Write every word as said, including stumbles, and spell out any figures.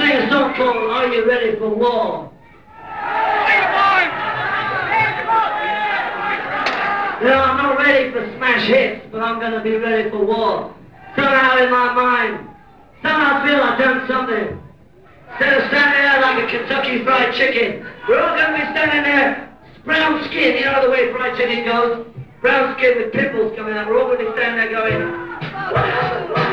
sing a song called Are You Ready for War? You know, I'm not ready for smash hits, but I'm going to be ready for war. Somehow in my mind, somehow I feel I've done something. Instead of standing there like a Kentucky Fried Chicken, we're all going to be standing there, brown skin, you know the way fried chicken goes? Brown skin with pimples coming out. We're all going to be standing there going,